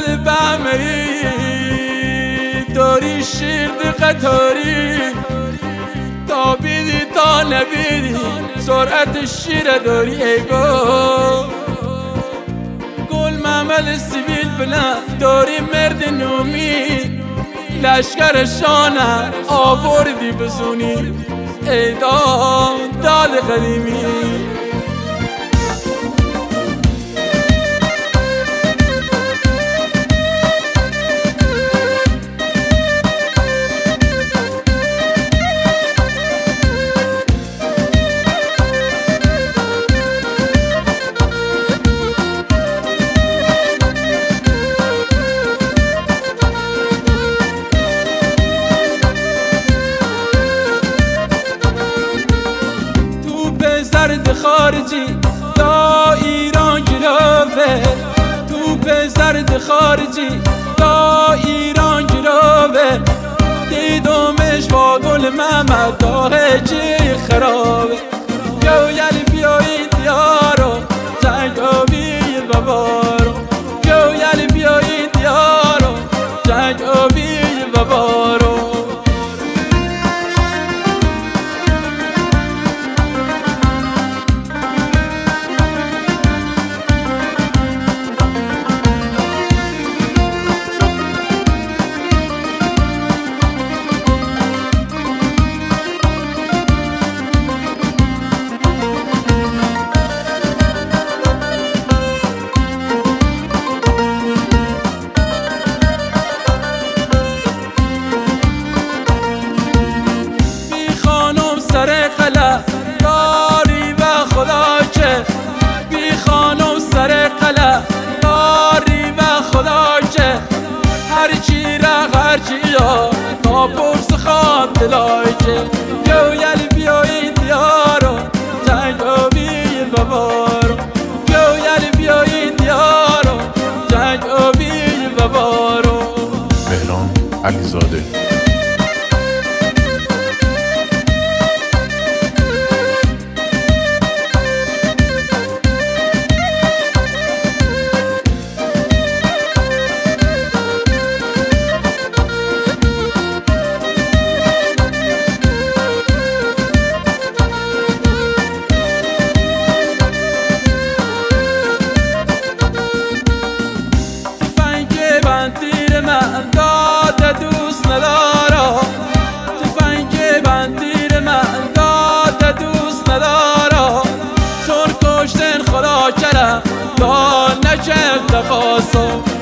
زرد بهمه‌ای داری شیرد قطاری تا بیدی تا نبیدی سرعت شیر داری ای گل محمل سیویل بلند داری مرد نومی لشکر شانه آوردی بزونی ای داد قدیمی زرد خارجی تا ایران گروه توپ زرد خارجی تا ایران گروه دیدمش با گل محمد داهجی خرابه یو یلی بیایی دیارو جنگابی ببارو یو یلی بیایی دیارو جنگابی ببارو سر قلعه داری و خدا چه بی خانم سر قلعه داری و خدا چه هرچی را هرچی یا تا پرس خواب دلای چه یو یلی بیایی دیارو جنگابی ببارو یو یلی بیایی دیارو جنگابی ببارو مهران علیزاده تیر من داد دوست ندارا تفنگ بند تیر من داد دوست ندارا چون کشتن خدا کرم تا نکرد تقاصا